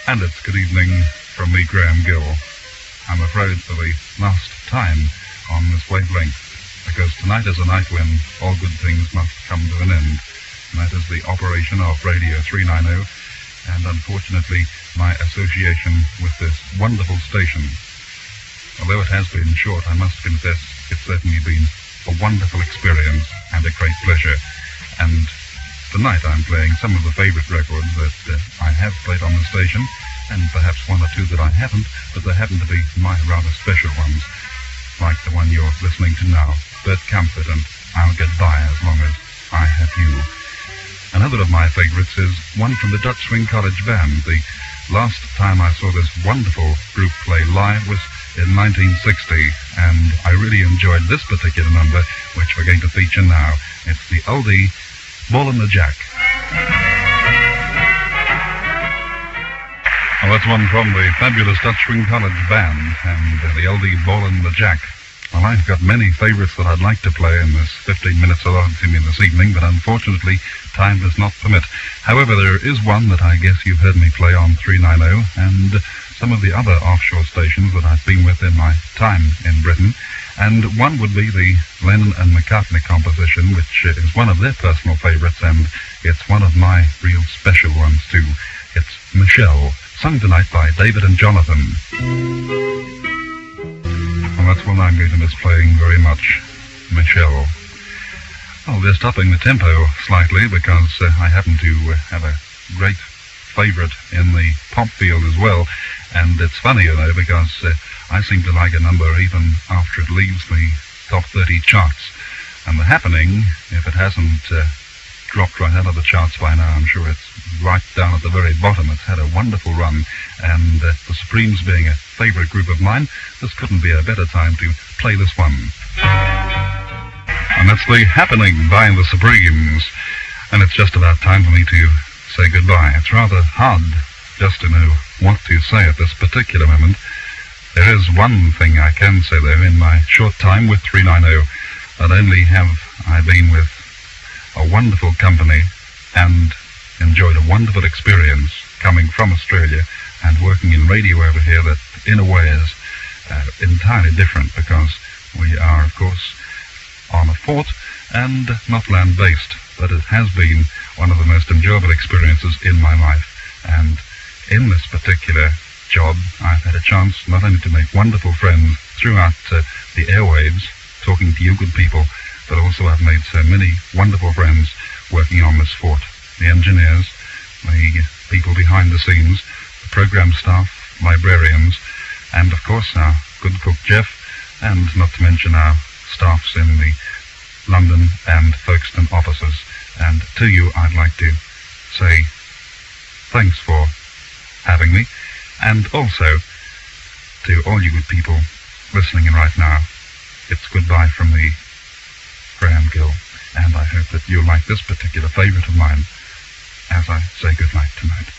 And it's good evening from me, Graham Gill. I'm afraid for the last time on this wavelength, because tonight is a night when all good things must come to an end. And that is the operation of Radio 390, and unfortunately my association with this wonderful station. Although it has been short, I must confess it's certainly been a wonderful experience and a great pleasure. And tonight I'm playing some of the favorite records that I have played on the station, and perhaps one or two that I haven't, but they happen to be my rather special ones, like the one you're listening to now, Bert Kaempfert and I'll Get By As Long As I Have You. Another of my favorites is one from the Dutch Swing College Band. The last time I saw this wonderful group play live was in 1960, and I really enjoyed this particular number, which we're going to feature now. It's the oldie Ball and the Jack. Well, that's one from the fabulous Dutch Swing College Band, and the oldie Ball and the Jack. Well, I've got many favorites that I'd like to play in this 15 minutes allotted to me this evening, but unfortunately time does not permit. However, there is one that I guess you've heard me play on 390, and some of the other offshore stations that I've been with in my time in Britain, and one would be the Lennon and McCartney composition, which is one of their personal favorites, and it's one of my real special ones too. It's Michelle, sung tonight by David and Jonathan. And that's one I'm going to miss playing very much, Michelle. Well, they're stopping the tempo slightly because I happen to have a great favorite in the pop field as well. And it's funny, you know, because I seem to like a number even after it leaves the top 30 charts. And The Happening, if it hasn't dropped right out of the charts by now, I'm sure it's right down at the very bottom. It's had a wonderful run, and the Supremes being a favorite group of mine, this couldn't be a better time to play this one. And that's The Happening by the Supremes, and it's just about time for me to say goodbye. It's rather hard just to know what to say at this particular moment. There is one thing I can say though, in my short time with 390, not only have I been with a wonderful company and enjoyed a wonderful experience coming from Australia and working in radio over here, that in a way is entirely different, because we are of course on a fort and not land-based, but it has been one of the most enjoyable experiences in my life. And in this particular job I've had a chance not only to make wonderful friends throughout the airwaves, talking to you good people, but also I've made so many wonderful friends working on this fort. The engineers, the people behind the scenes, the program staff, librarians, and of course our good cook Jeff, and not to mention our staffs in the London and Folkestone offices. And to you I'd like to say thanks for having me, and also to all you good people listening in right now, it's goodbye from me, Graham Gill, and I hope that you'll like this particular favourite of mine as I say goodnight tonight.